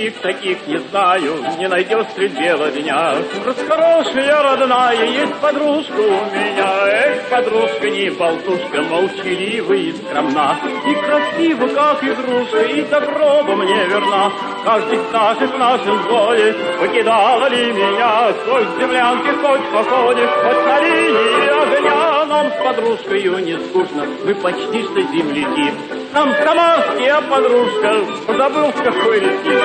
других таких не знаю, не найдешь средь бела дня. Расхорошая, родная, есть подружка у меня. Эх, подружка не болтушка, молчалива и скромна, и красива, как игрушка, и добро бы мне верна. Каждый скажет в нашем воле, покидала ли меня, хоть в землянке, хоть в походе, хоть на линии огня. Нам с подружкою не скучно, мы почти что земляки. Нам самарский, а подружка забыл, в какой реки.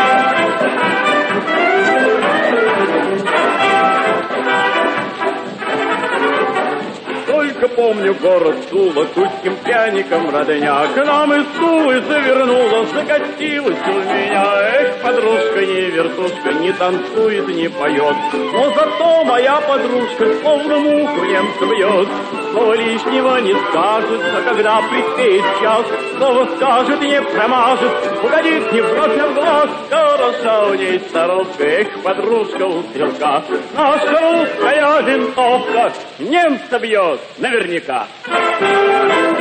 Только помню город Тула, тульским пряником родня. К нам из Тулы завернула, закатилась у меня. Эх, подружка не вертушка, не танцует, не поет, но зато моя подружка словно муху немца бьет. Слова лишнего не скажет, а когда предстоит час, слово скажет и не промажет, угодит не в бровь, а в глаз. Хороша у ней старовка, эх, подружка у стрелка. Наша русская винтовка немца бьет наверняка.